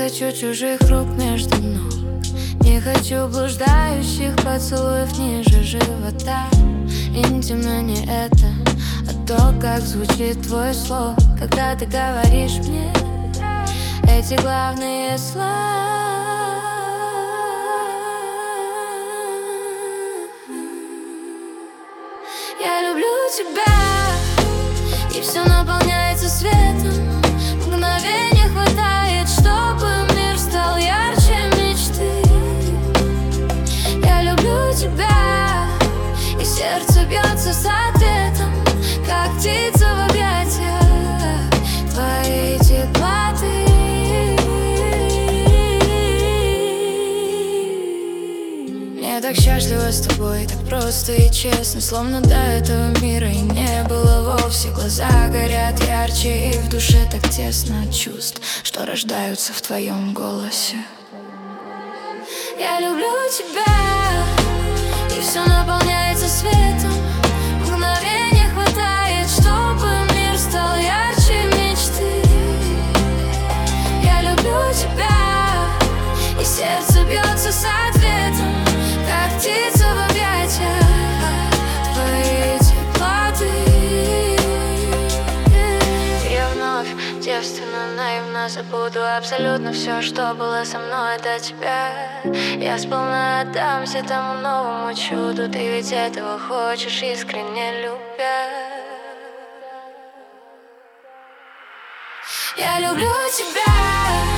хочу чужих рук между ног, не хочу блуждающих поцелуев ниже живота. Интимно не это, а то, как звучит твой слог, когда ты говоришь мне эти главные слова. Я люблю тебя, и все наполняется светом. Мгновения хватает, чтобы мир стал ярче мечты. Я люблю тебя, и сердце бьется с ответом, как птица в объятиях твоей теплоты. Я так счастлива с тобой, так просто и честно, словно до этого мира и не было вовсе. Глаза горят ярче, и в душе так тесно от чувств, что рождаются в твоем голосе. Я люблю тебя, и все наполняется светом. Мгновения хватает, чтобы мир стал ярче мечты. Я люблю тебя, и сердце бьется с ответом, как птица в объятиях твоей теплоты. Я вновь девственно, наивно забуду абсолютно все, что было со мной до тебя. Я сполна отдамся тому новому чуду, ты ведь этого хочешь, искренне любя. Я люблю тебя,